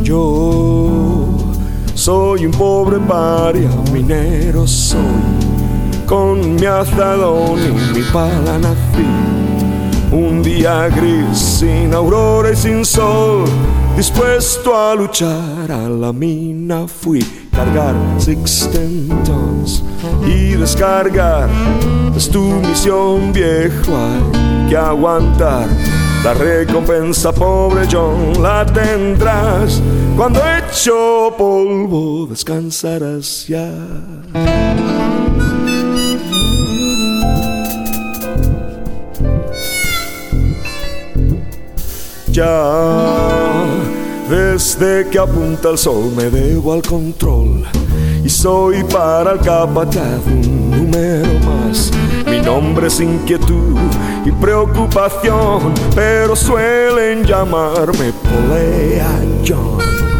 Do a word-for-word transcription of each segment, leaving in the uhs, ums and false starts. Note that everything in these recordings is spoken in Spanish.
Yo soy un pobre paria, minero soy, con mi azadón y mi pala nací. Un día gris, sin aurora y sin sol, dispuesto a luchar, a la mina fui. Cargar sixteen tons y descargar es tu misión, viejo, hay que aguantar. La recompensa, pobre John, la tendrás. Cuando hecho polvo descansarás ya. Ya, desde que apunta el sol me debo al control y soy para el capataz un número más. Mi nombre es inquietud y preocupación, pero suelen llamarme Polea John.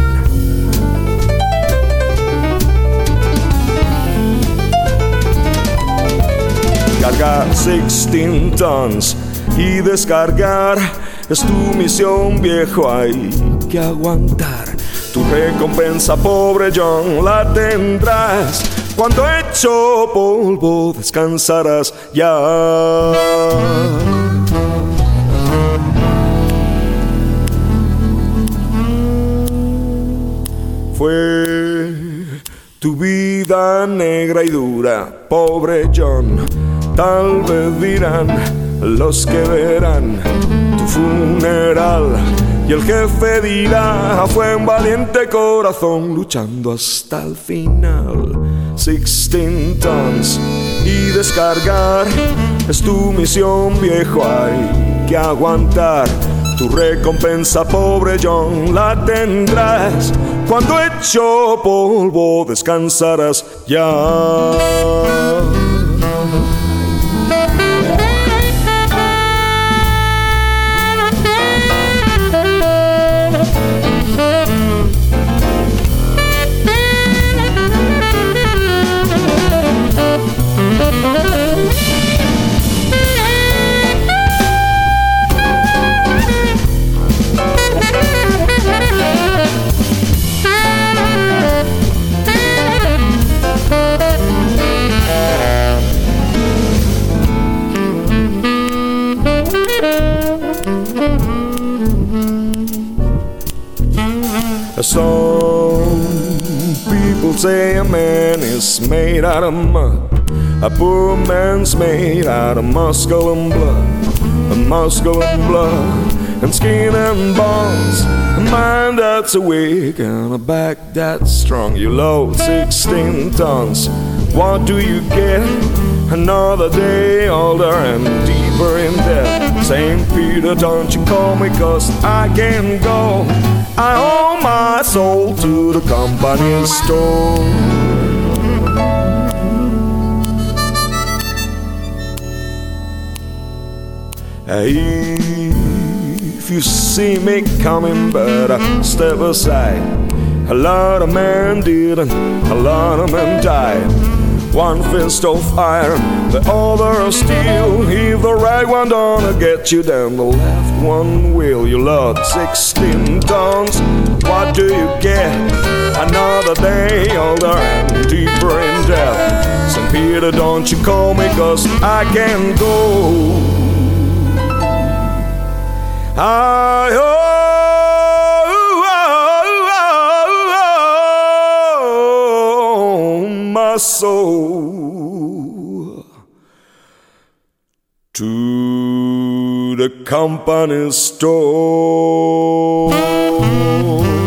Cargar sixteen tons y descargar es tu misión, viejo, hay que aguantar. Tu recompensa, pobre John, la tendrás. Cuando hecho polvo descansarás ya. Fue tu vida negra y dura, pobre John. Tal vez dirán los que verán tu funeral, y el jefe dirá: fue un valiente corazón luchando hasta el final. Sixteen tons y descargar es tu misión, viejo, hay que aguantar. Tu recompensa, pobre John, la tendrás. Cuando hecho polvo descansarás ya. Some people say a man is made out of mud, a poor man's made out of muscle and blood, a muscle and blood, and skin and bones, a mind that's awake and a back that's strong. You load sixteen tons, what do you get? Another day older and deeper in debt. Saint Peter, don't you call me, cause I can't go. I owe my soul to the company store. Hey, if you see me coming, better step aside. A lot of men didn't, a lot of men died. One fist of iron, the other of steel. If the right one don't get you, then the left one will. You load sixteen tons, what do you get? Another day older and deeper in debt. Saint Peter, don't you call me, cause I can't go. I owe my soul to the company store.